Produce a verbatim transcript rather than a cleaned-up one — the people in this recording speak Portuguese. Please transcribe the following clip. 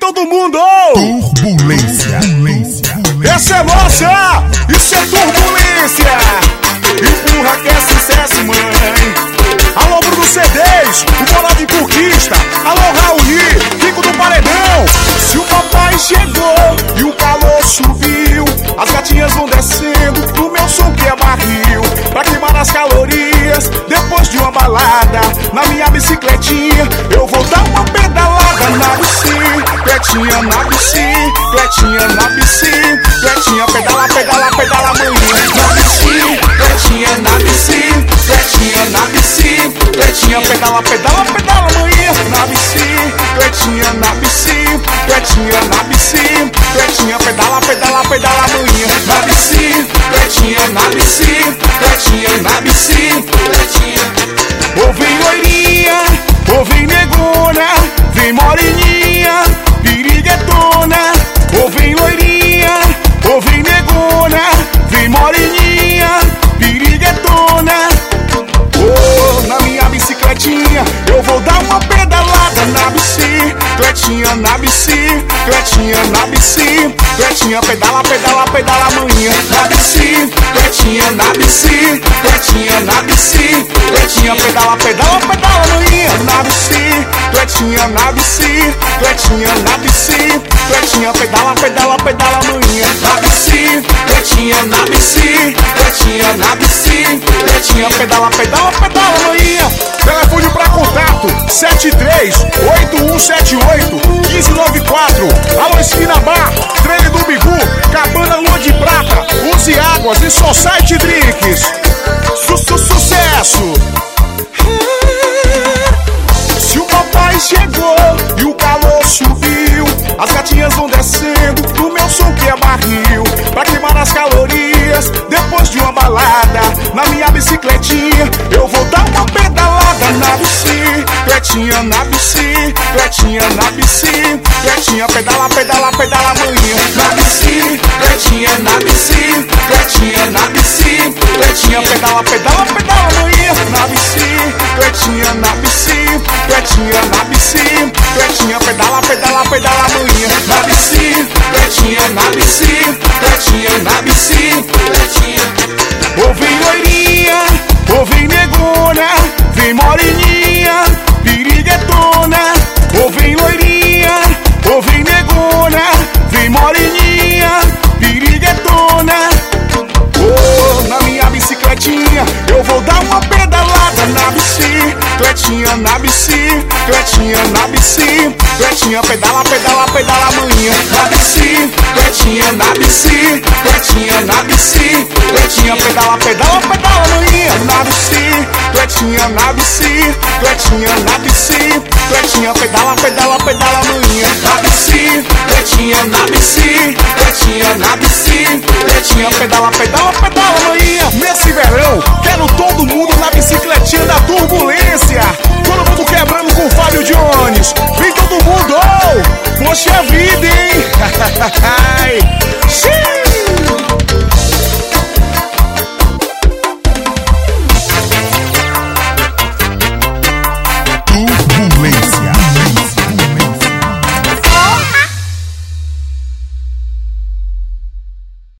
todo mundo! Turbulência. Essa é nossa! Isso é turbulência! Empurra que é sucesso, mãe! Alô, Bruno C dez, o Bola de Conquista! Alô, Raoni, Fico do Paredão! Se o papai chegou e o calor subiu, as gatinhas vão descendo no meu som que é barril, pra queimar as calorias depois de uma balada. Na minha bicicletinha eu vou dar uma pedalada na bicicletinha, na bicicletinha, na bicicletinha, pedala, pedala, pedala, manhã. Na bicicletinha, na bicicletinha, na bicicletinha, pedala, pedala, pedala, manhã. Na bicicletinha, na bicicletinha, na bicicletinha, pedala, pedala, pedala, manhã. Na bicicletinha, na bicicletinha, na bicicletinha. Ou vem loirinha, ou vem negona, vem moreninha, piriguetona. Ou vem loirinha, ou vem negona, vem moreninha, piriguetona. Oh, na minha bicicletinha eu vou dar uma pedalada na bicicletinha, na bicicletinha, na bicicletinha, pedala, pedala, pedala, manhã. Na bicicletinha, na bicicletinha, na bicicletinha, pedala, pedala, pedala, manhã. Na bicicletinha, na bicicletinha, na bicicletinha, pedala, pedala, pedala, manhã. Na bicicletinha, na bicicletinha, na bicicletinha, pedala, pedala, pedala, manhã. Telefone pra contato sete três oito um sete oito um cinco nove quatro. Alô, Esquina Bar, Trem do Bigu, Cabana Lua de Prata, Onze Águas e Society Drinks. Su -su Sucesso! Se o papai chegou e o calor subiu, as gatinhas vão descendo no meu som que é barril, pra queimar as calorias depois de uma balada. Na minha bicicletinha eu vou dar uma pedalada na bicicletinha, na bicicletinha, na bicicletinha, pedala, pedala, pedala, manhã. Na bicicletinha, na bicicletinha, na bicicletinha, pedala, pedala, pedala, manhã. Na bicicletinha, na bicicletinha, na bicicletinha, pedala, pedala, pedala, manhã. Na bicicletinha, na bicicletinha, na bicicletinha. Ou vem loirinha, ou vem negona, vem moreninha, piriguetona. Ou vem loirinha, ou vem negona, vem moreninha, piriguetona. Oh, na minha bicicletinha eu vou dar uma pedalada na bicicletinha, na bicicletinha, na bicicletinha, pedala, pedala, pedala, manhã. Na bicicletinha, na bicicletinha, na bicicletinha, pedala, pedala, pedala, manhã. Na bicicletinha, na bicicletinha, na bicicletinha, pedala, pedala, pedala, manhã. Na bicicletinha, na bicicletinha, na bicicletinha, pedala, pedala, pedala, manhã. Nesse verão, quero todo mundo na bicicletinha da Turbulência.